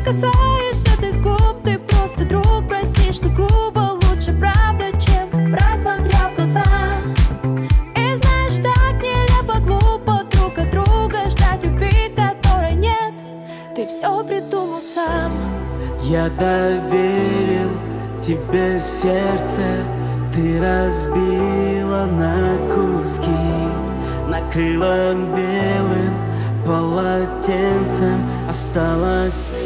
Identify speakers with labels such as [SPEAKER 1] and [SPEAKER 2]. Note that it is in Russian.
[SPEAKER 1] касаешься ты губ, ты просто друг. Прости, что грубо, лучше правда, чем просмотря в глаза. И знаешь, так нелепо, глупо друг от друга ждать любви, которой нет. Ты все придумал сам.
[SPEAKER 2] Я доверил тебе сердце, ты разбила на куски, накрыла белым полотенцем, осталась